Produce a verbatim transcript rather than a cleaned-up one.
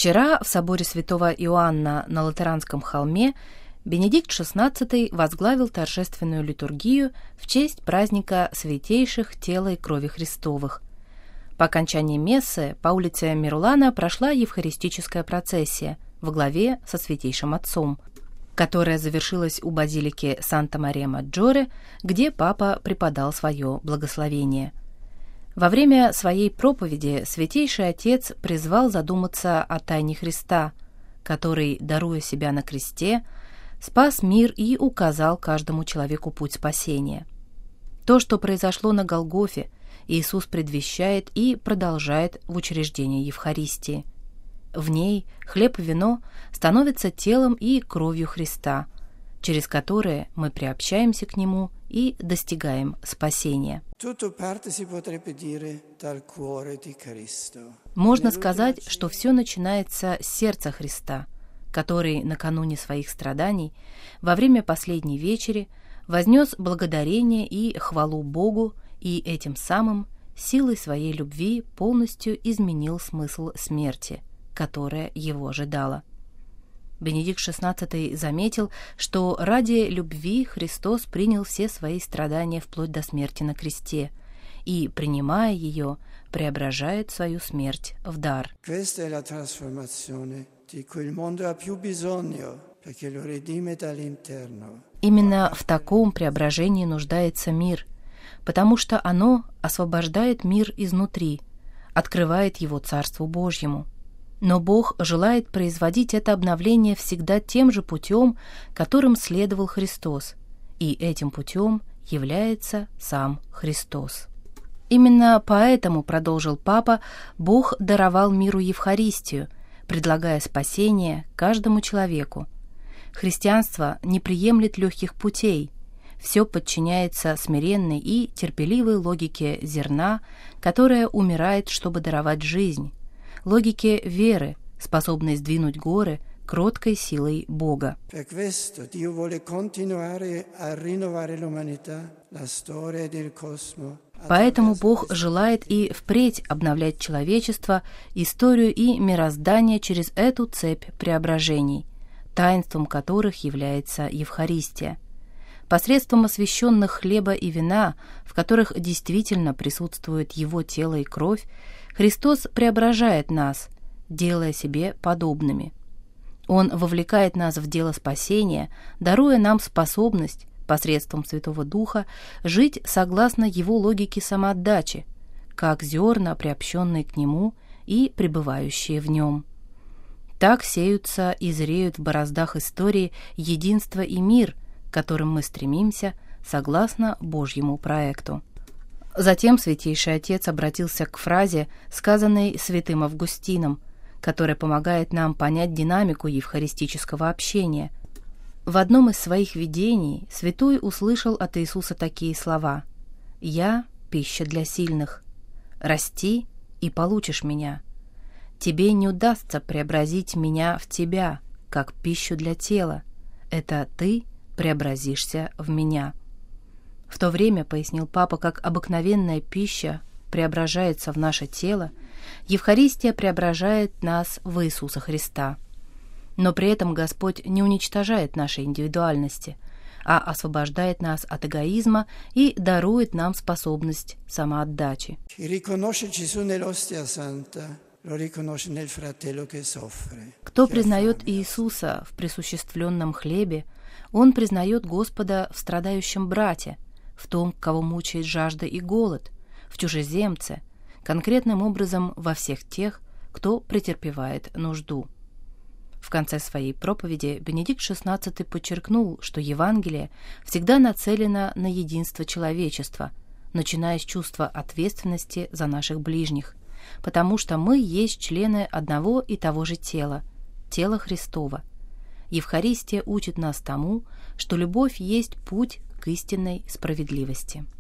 Вчера в соборе святого Иоанна на Латеранском холме Бенедикт шестнадцатый возглавил торжественную литургию в честь праздника святейших тела и крови Христовых. По окончании мессы по улице Мерулана прошла евхаристическая процессия во главе со Святейшим Отцом, которая завершилась у базилики Санта-Мария-Маджоре, где папа преподал свое благословение. Во время своей проповеди Святейший Отец призвал задуматься о тайне Христа, который, даруя себя на кресте, спас мир и указал каждому человеку путь спасения. То, что произошло на Голгофе, Иисус предвещает и продолжает в учреждении Евхаристии. В ней хлеб и вино становятся телом и кровью Христа, через которые мы приобщаемся к Нему и достигаем спасения. Можно сказать, что все начинается с сердца Христа, который накануне своих страданий, во время последней вечери, вознес благодарение и хвалу Богу и этим самым силой своей любви полностью изменил смысл смерти, которая его ожидала. Бенедикт шестнадцатый заметил, что ради любви Христос принял все свои страдания вплоть до смерти на кресте и, принимая ее, преображает свою смерть в дар. Именно в таком преображении нуждается мир, потому что оно освобождает мир изнутри, открывает его Царству Божьему. Но Бог желает производить это обновление всегда тем же путем, которым следовал Христос, и этим путем является сам Христос. Именно поэтому, продолжил Папа, Бог даровал миру Евхаристию, предлагая спасение каждому человеку. Христианство не приемлет легких путей, все подчиняется смиренной и терпеливой логике зерна, которое умирает, чтобы даровать жизнь, логике веры, способной сдвинуть горы кроткой силой Бога. Поэтому Бог желает и впредь обновлять человечество, историю и мироздание через эту цепь преображений, таинством которых является Евхаристия. Посредством освященных хлеба и вина, в которых действительно присутствует Его тело и кровь, Христос преображает нас, делая себе подобными. Он вовлекает нас в дело спасения, даруя нам способность, посредством Святого Духа, жить согласно Его логике самоотдачи, как зерна, приобщенные к Нему и пребывающие в Нем. Так сеются и зреют в бороздах истории единство и мир, к которым мы стремимся согласно Божьему проекту. Затем Святейший Отец обратился к фразе, сказанной святым Августином, которая помогает нам понять динамику евхаристического общения. В одном из своих видений святой услышал от Иисуса такие слова: «Я – пища для сильных. Расти, и получишь меня. Тебе не удастся преобразить меня в тебя, как пищу для тела. Это ты преобразишься в меня». В то время, пояснил Папа, как обыкновенная пища преображается в наше тело, Евхаристия преображает нас в Иисуса Христа. Но при этом Господь не уничтожает нашей индивидуальности, а освобождает нас от эгоизма и дарует нам способность самоотдачи. Кто признает Иисуса в присуществленном хлебе, он признает Господа в страдающем брате, в том, кого мучает жажда и голод, в чужеземце, конкретным образом во всех тех, кто претерпевает нужду. В конце своей проповеди Бенедикт шестнадцатый подчеркнул, что Евангелие всегда нацелено на единство человечества, начиная с чувства ответственности за наших ближних, потому что мы есть члены одного и того же тела, тела Христова. Евхаристия учит нас тому, что любовь есть путь к истинной справедливости.